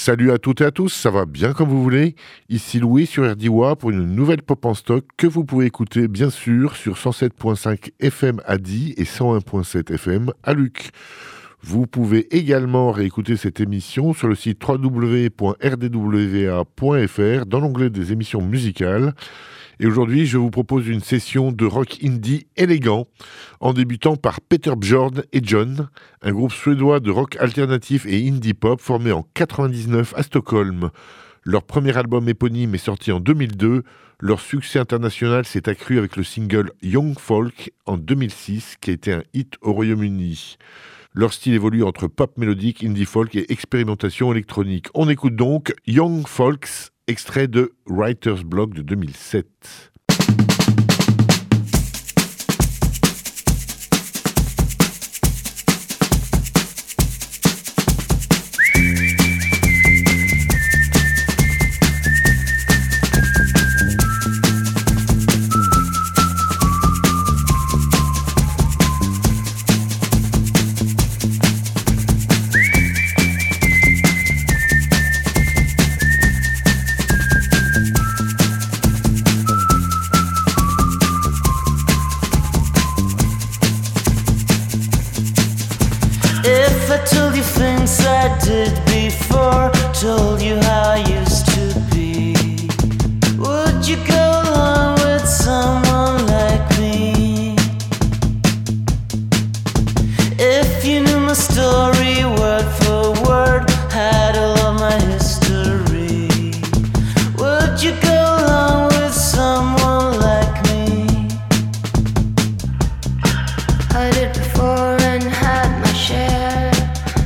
Salut à toutes et à tous, ça va bien comme vous voulez. Ici Louis sur RDWA pour une nouvelle pop en stock que vous pouvez écouter bien sûr sur 107.5 FM à Die et 101.7 FM à Luc. Vous pouvez également réécouter cette émission sur le site www.rdwa.fr dans l'onglet des émissions musicales. Et aujourd'hui, je vous propose une session de rock indie élégant, en débutant par Peter Bjorn et John, un groupe suédois de rock alternatif et indie pop formé en 99 à Stockholm. Leur premier album éponyme est sorti en 2002. Leur succès international s'est accru avec le single Young Folk en 2006, qui a été un hit au Royaume-Uni. Leur style évolue entre pop mélodique, indie folk et expérimentation électronique. On écoute donc Young Folks, extrait de Writer's Block de 2007. Told you how I used to be. Would you go along with someone like me? If you knew my story word for word, had all of my history, would you go along with someone like me? I did before and had my share.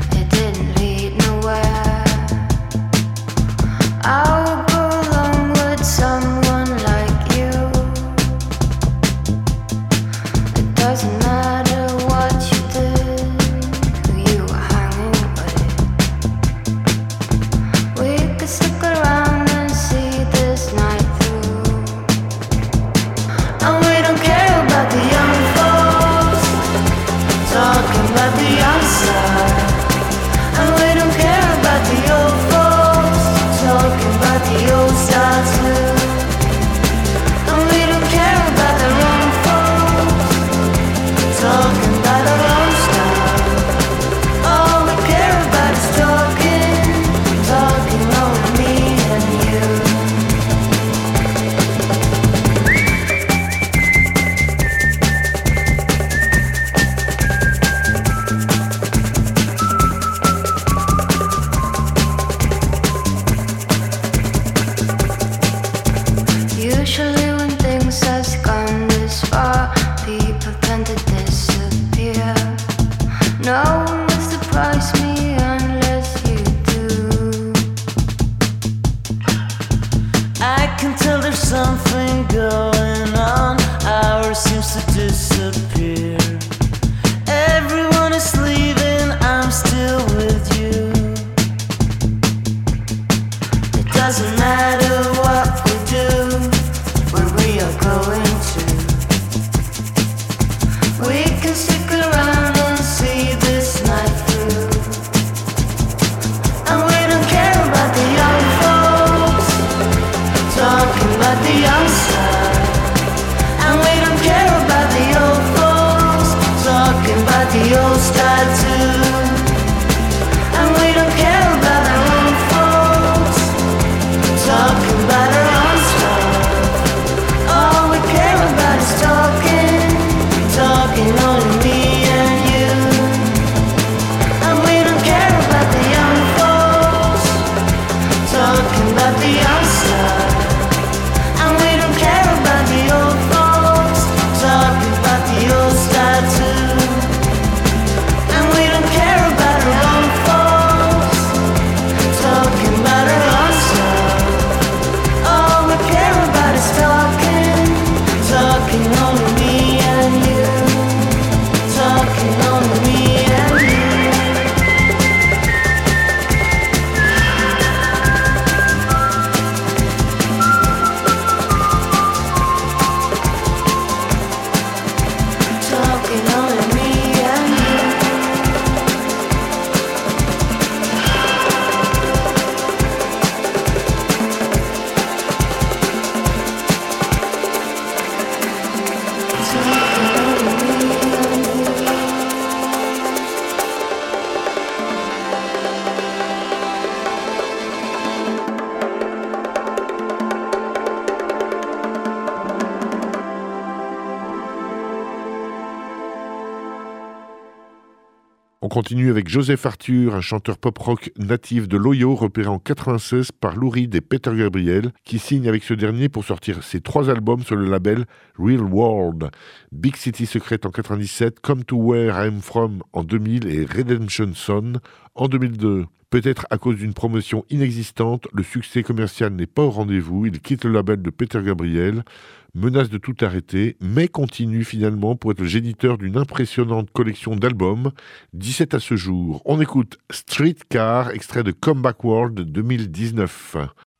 On continue avec Joseph Arthur, un chanteur pop-rock natif de l'Ohio, repéré en 96 par Lou Reed et Peter Gabriel, qui signe avec ce dernier pour sortir ses 3 albums sur le label Real World. Big City Secret en 97, Come to Where I'm From en 2000 et Redemption Son en 2002. Peut-être à cause d'une promotion inexistante, le succès commercial n'est pas au rendez-vous. Il quitte le label de Peter Gabriel, menace de tout arrêter, mais continue finalement pour être le géniteur d'une impressionnante collection d'albums, 17 à ce jour. On écoute Streetcar, extrait de Comeback World 2019.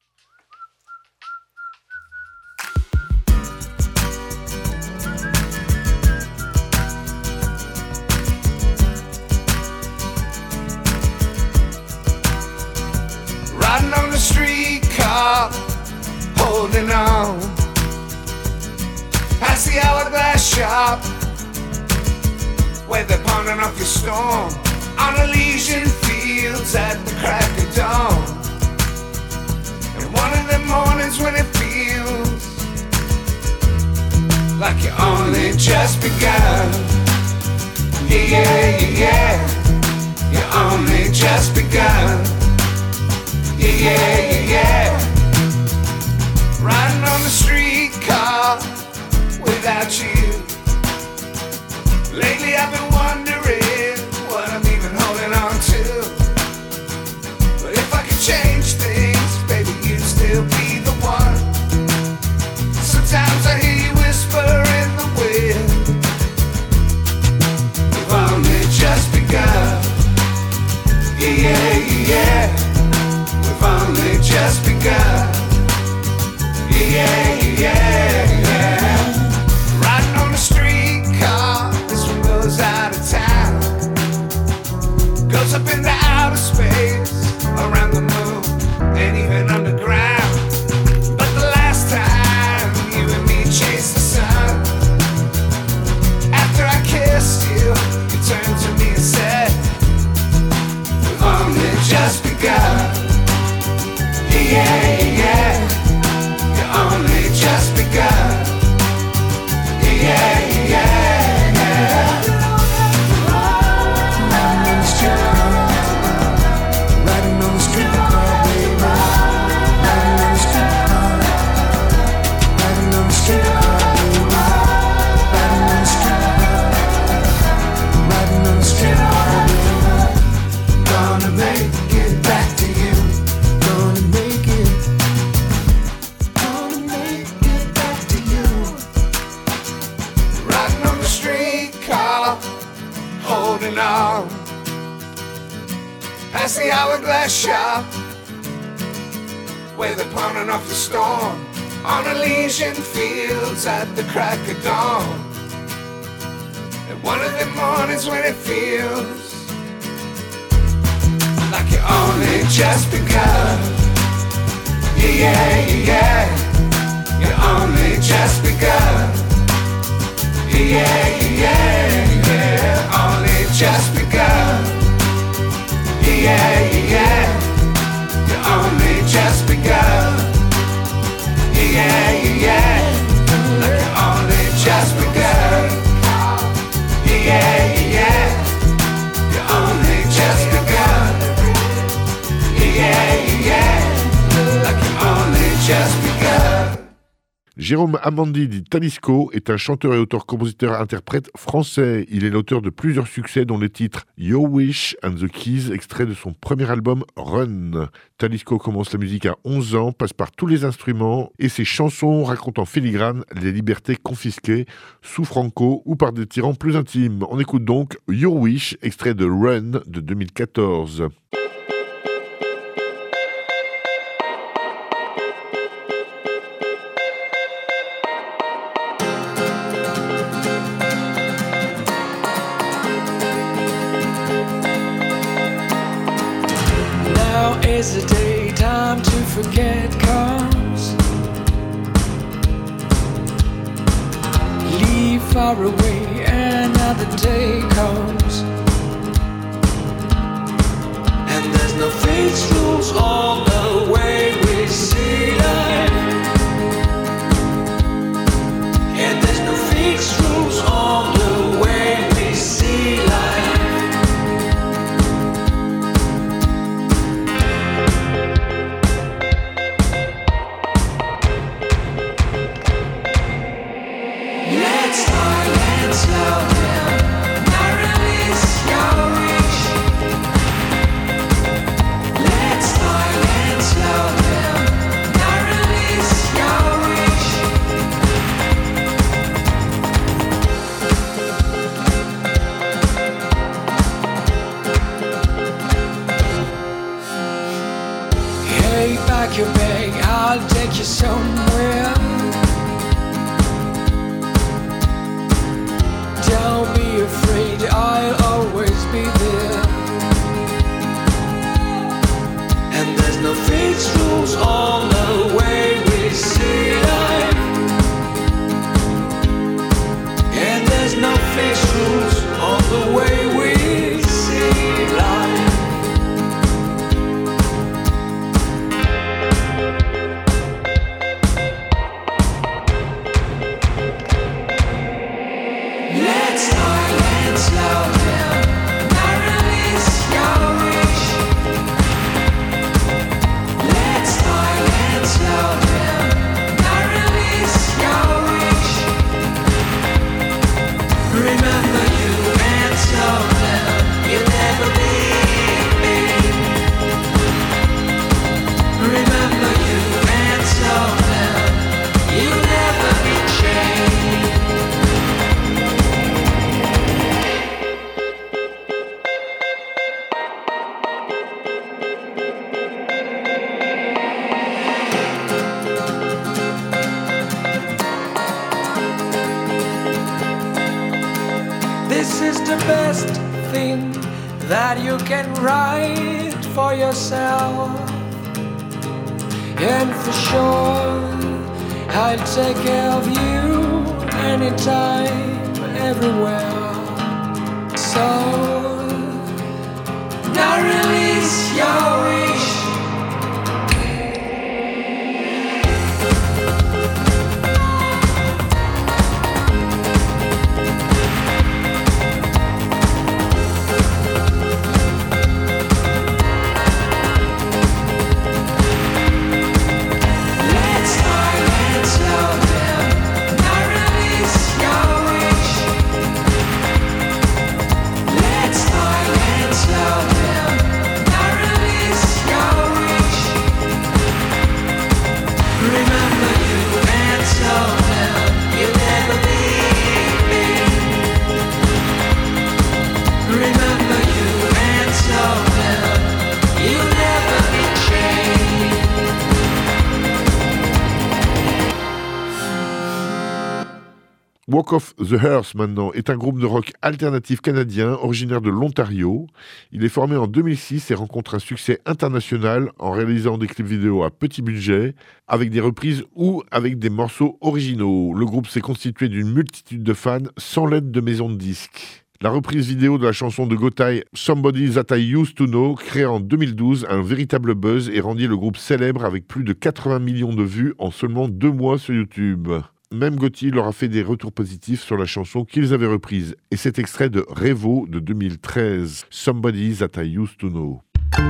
Riding on the streetcar, holding on past the hourglass shop, where they're pawning off your storm on Elysian fields at the crack of dawn. And one of them mornings when it feels like you only just begun. Yeah, yeah, yeah, yeah, you only just begun. Yeah, yeah, yeah, yeah. Riding on the streetcar without you. Lately I've been wondering what I'm even holding on to. But if I could change things, baby, you'd still be the one. Sometimes I hear you whisper in the wind. We've only just begun. Yeah, yeah, yeah, yeah. We've only just begun. Yeah, yeah, yeah, yeah. Riding on the streetcar, this one goes out of town. Goes up into outer space, around the moon, and even underground. But the last time you and me chased the sun, after I kissed you, you turned to me and said, we've only just begun. Yeah, yeah, you only just begun. Yeah, yeah, yeah. Riding on the streetcar, riding on the streetcar, baby. Riding on the streetcar, riding on the streetcar, baby. Riding on the streetcar, riding on the streetcar, baby. Gonna make it back to you. Gonna make it back to you. Riding on the streetcar, holding on past the hourglass shop, where they're pawning off the storm on Elysian fields at the crack of dawn. And one of them mornings when it feels like you only just begun. Yeah, yeah, yeah, yeah, you only just begun. Yeah, yeah, yeah, yeah, only just begun. Yeah, yeah, yeah, you only just begun. Yeah, yeah, yeah, like you only just begun. Yeah, yeah, yeah, you only just begun. Yeah, yeah, like you only just begun. Jérôme Amandi dit Talisco est un chanteur et auteur-compositeur-interprète français. Il est l'auteur de plusieurs succès dont les titres Your Wish and the Keys, extrait de son premier album Run. Talisco commence la musique à 11 ans, passe par tous les instruments et ses chansons racontent en filigrane les libertés confisquées sous Franco ou par des tyrans plus intimes. On écoute donc Your Wish, extrait de Run de 2014. As the daytime to forget comes, leave far away, another day comes, and there's no fixed rules on the way we see life, and there's no fixed rules on the way we see life. Let's slow down, now release your wish. Let's slow down, now release your wish. Hey, pack your bag, I'll take you somewhere. Don't be afraid, I'll always be there. And there's no fixed rules on the way we see life, and there's no fixed rules on the way we see life. Let's slow down, now release your wish. Let's slow down, now release your wish. Remember you and slow down, you'll never leave me. Remember you and slow down, you'll never be changed. This is the best thing that you can write for yourself. And for sure, I'll take care of you anytime, everywhere. So, now release your wish. Walk of the Earth maintenant est un groupe de rock alternatif canadien originaire de l'Ontario. Il est formé en 2006 et rencontre un succès international en réalisant des clips vidéo à petit budget, avec des reprises ou avec des morceaux originaux. Le groupe s'est constitué d'une multitude de fans sans l'aide de maisons de disques. La reprise vidéo de la chanson de Gotye Somebody That I Used to Know, créée en 2012, a un véritable buzz et rendit le groupe célèbre avec plus de 80 millions de vues en seulement 2 mois sur YouTube. Même Gotye leur a fait des retours positifs sur la chanson qu'ils avaient reprise. Et cet extrait de Revo de 2013, Somebody That I Used to Know.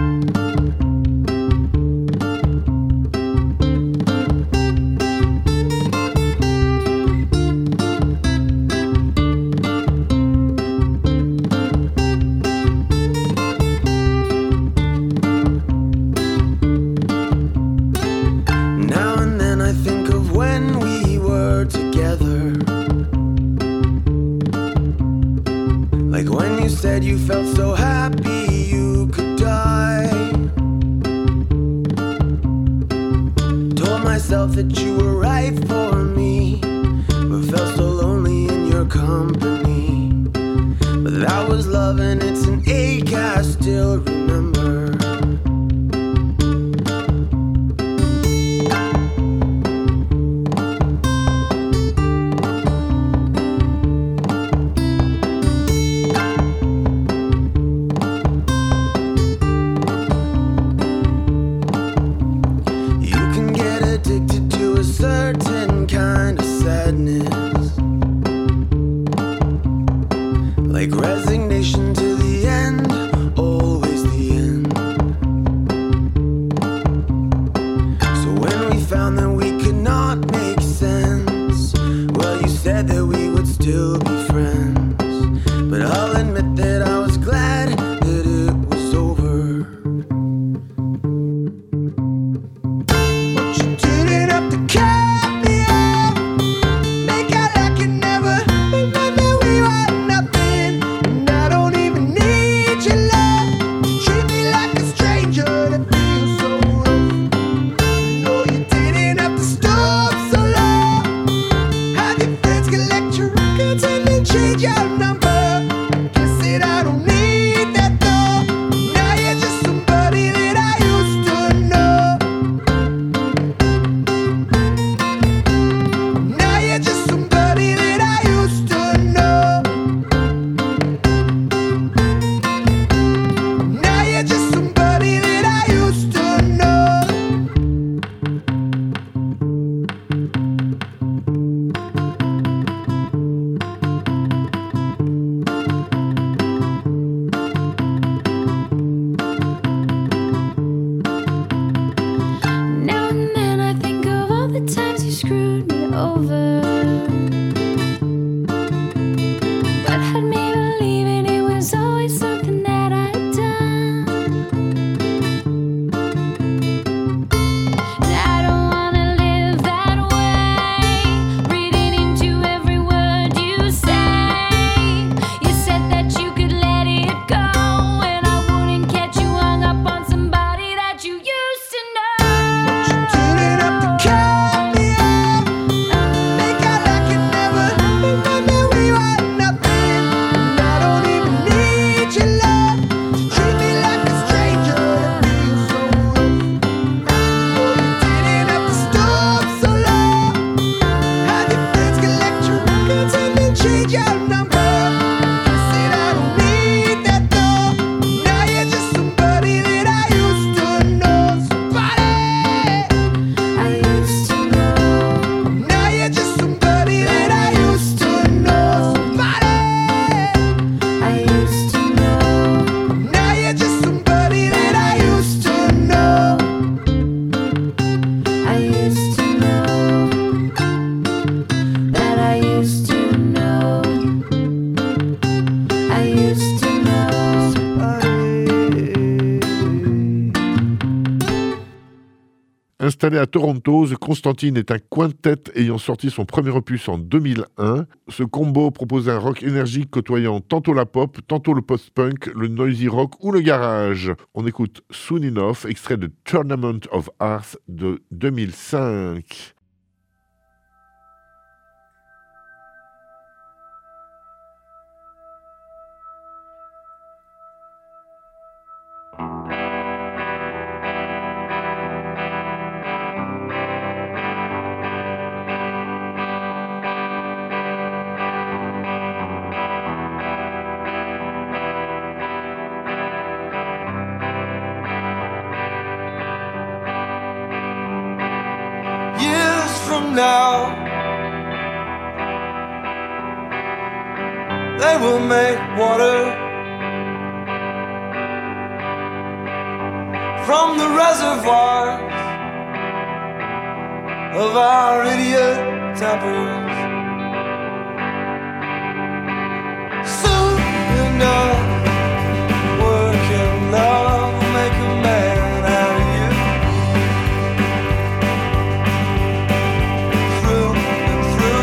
Said you felt so happy you could die. Told myself that you were right for me, but felt so lonely in your company. But that was love and it's an ache I still remember. like resignation to the end, always the end. So when we found that we could not make sense, well, you said that we would still be friends. But I'll admit that I was glad that it was over. But you didn't have to cut me off, make out like you never remember we were nothing. And I don't even need your love to treat me like a stranger that feels so rough. No, you didn't have to stop so long. Have your friends collect your records and then change your number. Guess that I don't need that though. Now you're just somebody that I used to know. Now you're just somebody that I used to know. Now you're just somebody that I used to know. Now and then I think of all the times you screwed me over, but had me believing it was always something that I'd done. And I don't wanna live that way, reading into every word you say. You said that you could let it go, and I wouldn't catch you hung up on somebody that you used to know. Didn't have to cut me off, make out like you never remember we were nothing. And I don't even need your love to treat me like a stranger that feels so rough. No, you didn't have to stop so long. Have your friends collect your records and then change your number. Guess that I don't need that though. Now you're just somebody that I used to know. Somebody I used to know. now you're just somebody that I used to know. Somebody I used to know. now you're just somebody that I used to know. I used to know that I used to know. I used to know. Installé à Toronto, The Constantine est un quintet ayant sorti son premier opus en 2001. Ce combo propose un rock énergique côtoyant tantôt la pop, tantôt le post-punk, le noisy rock ou le garage. On écoute Soon Enough, extrait de Tournament of Hearts de 2005. Years from now, they will make water from the reservoirs of our idiot tempers. Soon enough, work and love will make a man out of you. Through and through.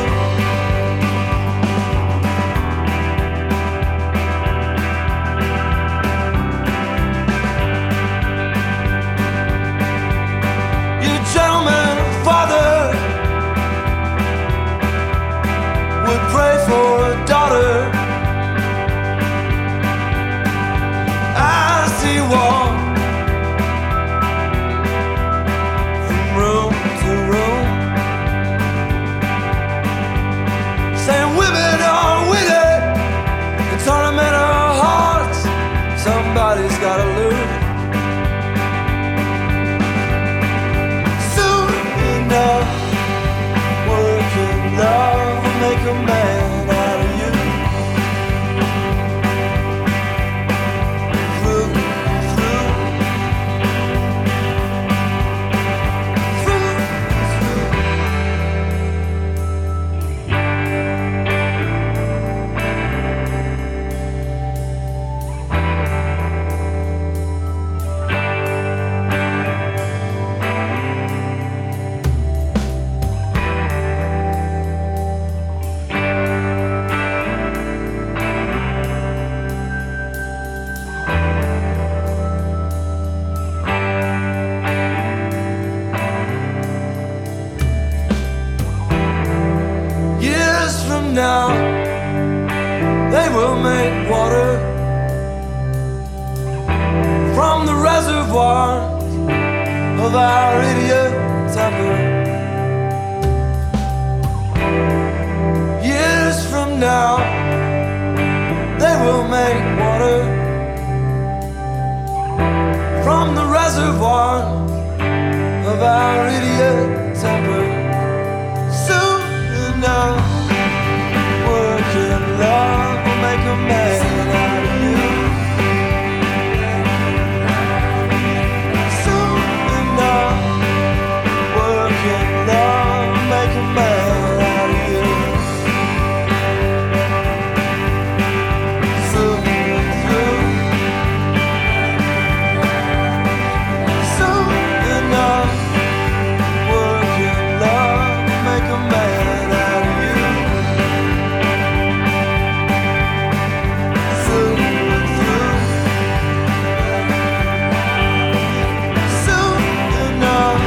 Your gentleman father would pray for a daughter as he walked from room to room, saying women are wicked and tournament of hearts, somebody's gotta lose. Soon enough, work and love will make a man out of you. from now, they will make water from the reservoirs of our idiot temper. Years from now, they will make water from the reservoir of our idiot temper. Soon enough, work and love will make a man out of you. Soon enough, work and love will make a man out of you. Soon enough, work and love will make a man out of you. Soon enough.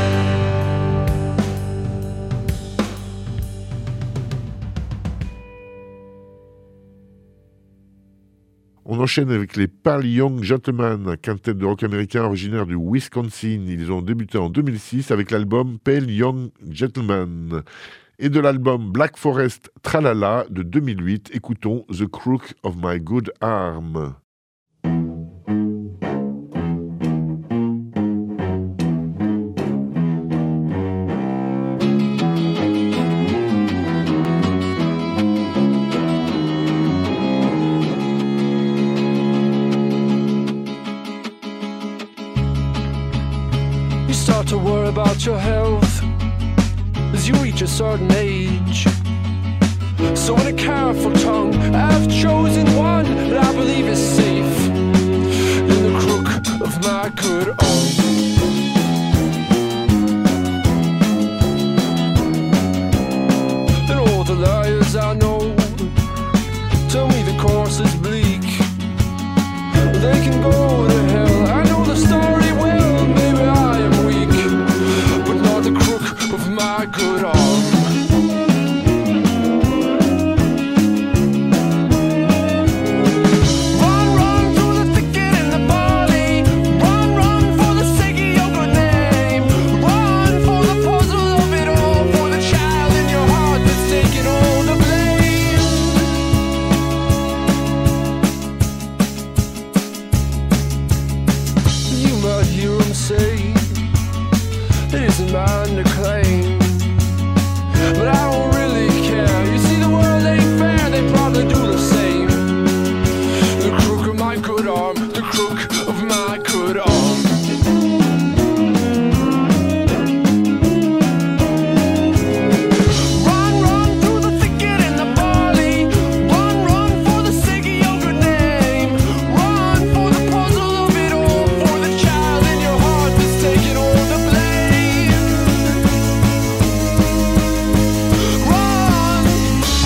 On enchaîne avec les Pale Young Gentlemen, un quintet de rock américain originaire du Wisconsin. Ils ont débuté en 2006 avec l'album Pale Young Gentlemen. Et de l'album Black Forest Tralala de 2008, écoutons The Crook of My Good Arm. You start to worry about your health as you reach a certain age. So with a careful tongue, I've chosen one that I believe is safe in the crook of my good arm. And all the liars I know tell me the course is bleak. They can go to hell, I know the story well. Maybe I am weak, but not the crook of my good arm. Run, run through the thicket in the barley. Run, run for the sake of your good name. Run for the puzzle of it all, for the child in your heart that's taking all the blame. You might hear him say it isn't mine to claim, but I don't really care. You see, the world ain't fair, they probably do the same. The crook of my good arm, the crook of my good arm. Run, run through the thicket in the barley. Run, run for the sake of your good name. Run for the puzzle of it all, for the child in your heart that's taking all the blame. Run.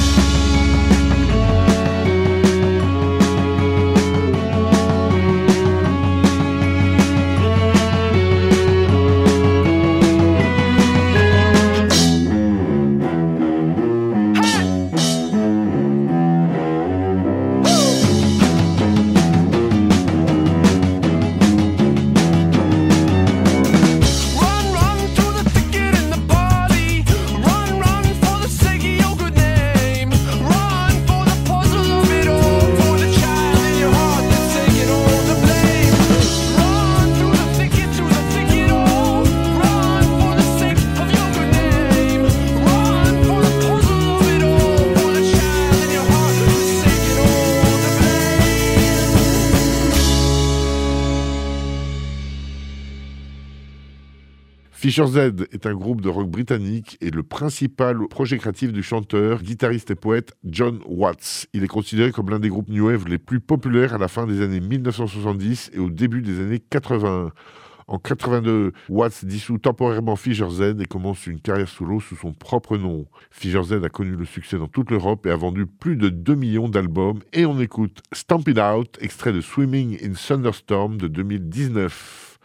Run, run through the thicket in the barley. Run, run for the sake of your good name. Run for the puzzle of it all, for the child in your heart that's taking all the blame. Run through the thicket, all. Run for the sake of your good name. Run for the puzzle of it all, for the child in your heart that's taking all the blame. Fisher Z est un groupe de rock britannique et le principal projet créatif du chanteur, guitariste et poète John Watts. Il est considéré comme l'un des groupes New Wave les plus populaires à la fin des années 1970 et au début des années 80. En 82, Watts dissout temporairement Fisher Z et commence une carrière solo sous son propre nom. Fisher Z a connu le succès dans toute l'Europe et a vendu plus de 2 millions d'albums. Et on écoute Stamp It Out, extrait de Swimming in Thunderstorm de 2019.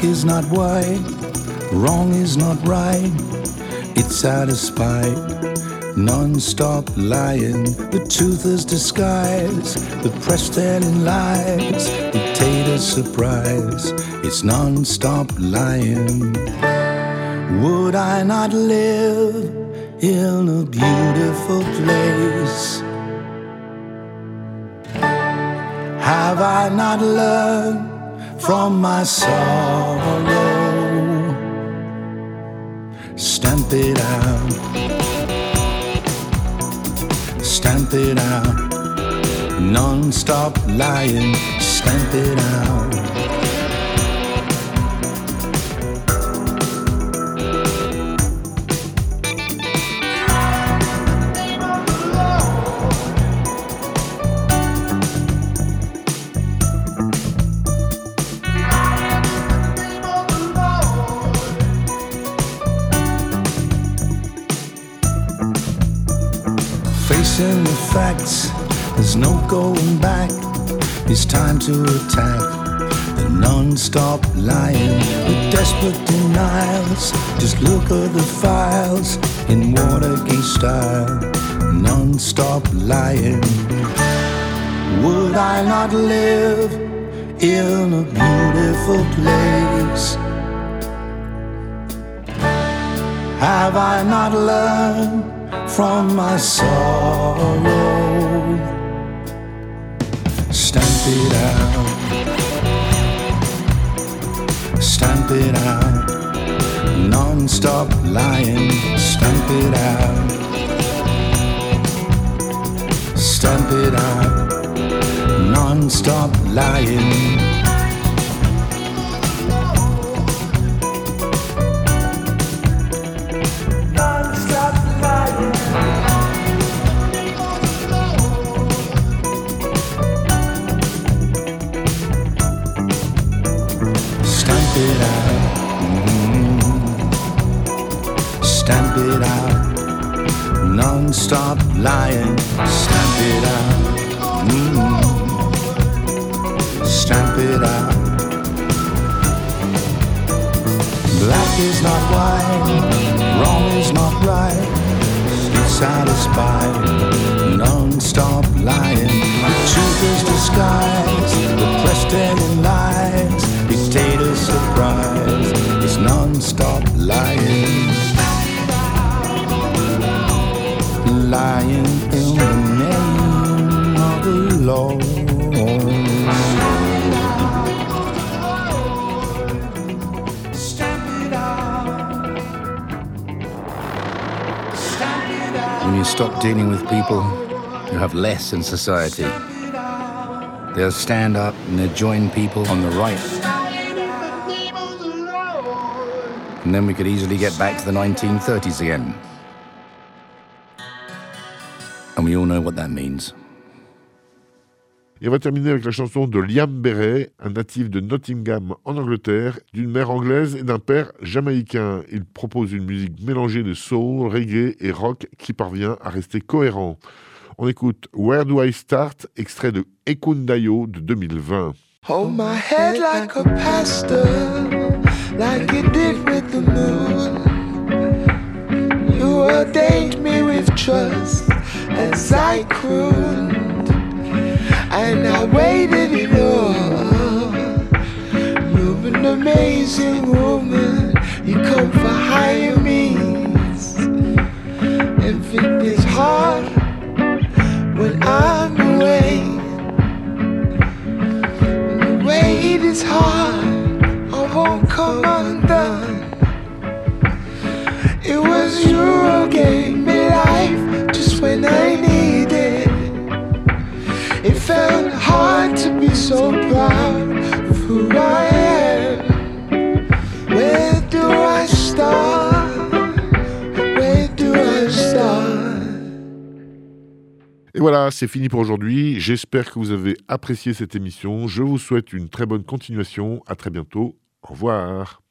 is not white, wrong is not right. It's out of spite, non-stop lying. The truth is disguised, the press telling lies, dictator surprise. It's non-stop lying. Would I not live in a beautiful place? Have I not learned from my sorrow? Stamp it out, stamp it out, non-stop lying, stamp it out. Facing the facts, there's no going back. It's time to attack the non-stop lying, the desperate denials. Just look at the files in Watergate style, non-stop lying. Would I not live in a beautiful place? Have I not learned from my sorrow? Stamp it out, stamp it out, non-stop lying, stamp it out, stamp it out, non-stop lying. Stamp it out, non-stop lying, stamp it out, stamp it out. Black is not white, wrong is not right. It's out of spite, non-stop lying. The truth is disguised, the press telling lies, dictator surprise. It's non-stop lying, lying in the name of the Lord. When you stop dealing with people who have less in society, they'll stand up and they'll join people on the right. And then we could easily get back to the 1930s again. And we all know what that means. Et on va terminer avec la chanson de Liam Berret, un natif de Nottingham en Angleterre, d'une mère anglaise et d'un père jamaïcain. Il propose une musique mélangée de soul, reggae et rock qui parvient à rester cohérent. On écoute Where Do I Start, extrait de Ekundayo de 2020. Hold my head like a pastor, like you did with the moon. You ordained me with trust as I crooned, and I waited it all. You're an amazing woman, you come for higher means. Everything's hard when I'm away. The wait is hard, I won't come undone. It was you who gave me life just when I needed. It felt hard to be so proud of who I am. Where do I start? Where do I start? Et voilà, c'est fini pour aujourd'hui. J'espère que vous avez apprécié cette émission. Je vous souhaite une très bonne continuation. À très bientôt. Au revoir.